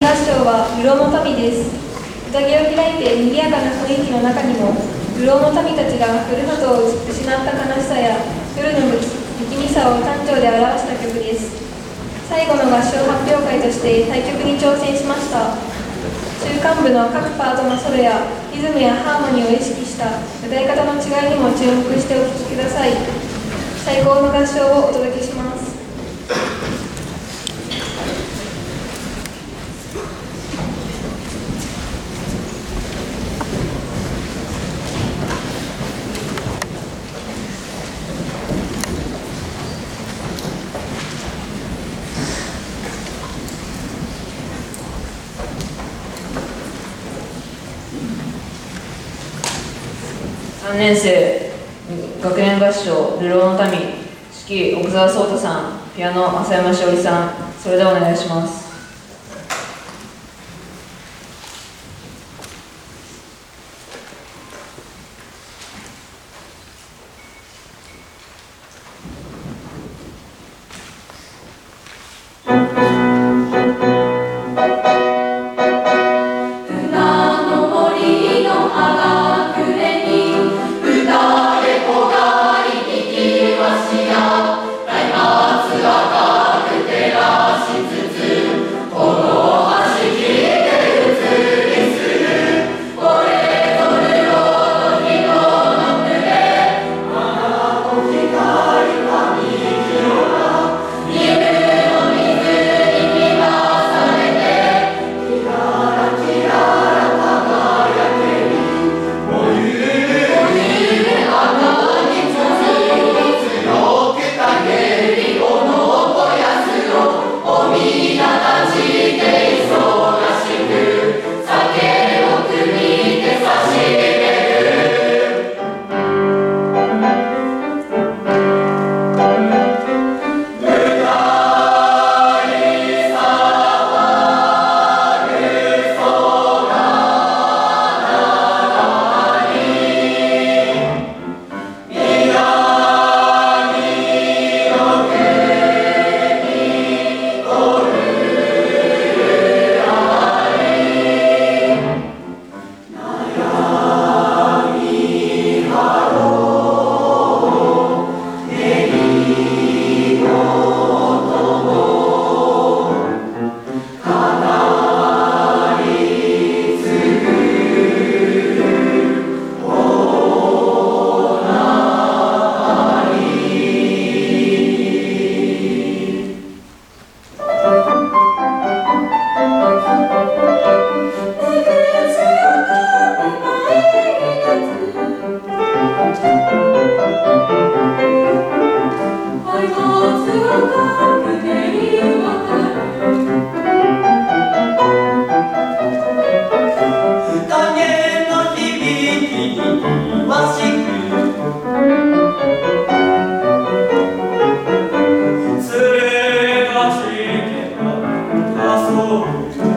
合唱は流浪の民です。宴を開いて賑やかな雰囲気の中にも、流浪の民たちがふるさとを失った悲しさや夜の不気味さを短調で表した曲です。最後の合唱発表会として対曲に挑戦しました。中間部の各パートのソロやリズムやハーモニーを意識した歌い方の違いにも注目してお聴きください。最高の合唱をお届けします。 3年生学年合唱流浪の民、指揮奥澤壮太さん、ピアノ浅山しおりさん。それではお願いします。 連れ出しては